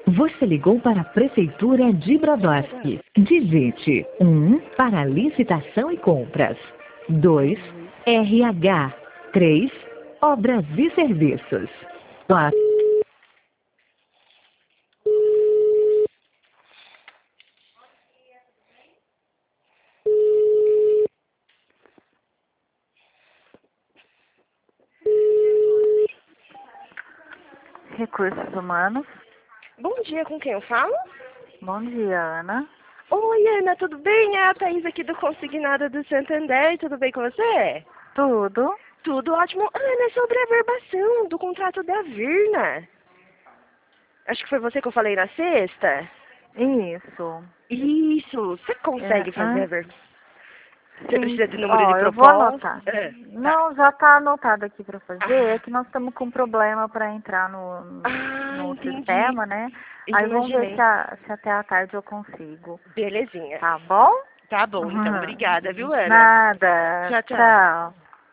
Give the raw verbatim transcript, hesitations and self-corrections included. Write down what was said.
Você ligou para a Prefeitura de Brodowski. Digite um para licitação e compras. dois, R H. três, obras e serviços. quatro. Recursos Humanos. Bom dia, com quem eu falo? Bom dia, Ana. Oi, Ana, tudo bem? É a Thaís aqui do Consignado do Santander, tudo bem com você? Tudo. Tudo ótimo. Ana, é sobre a verbação do contrato da Virna. Acho que foi você que eu falei na sexta. Isso. Isso, você consegue É, fazer ah, a verbação? Você sim. precisa de número Ó, de eu vou proposta? anotar. Ah, tá. Não, já está anotado aqui para fazer. É Ah, que nós estamos com problema para entrar no, ah, no entendi. sistema, né? Aí vamos ver Imaginei. se, a- se até a tarde eu consigo. Belezinha. Tá bom? Tá bom, então. Obrigada, viu, Ana? Nada. Tchau, tchau. Tchau.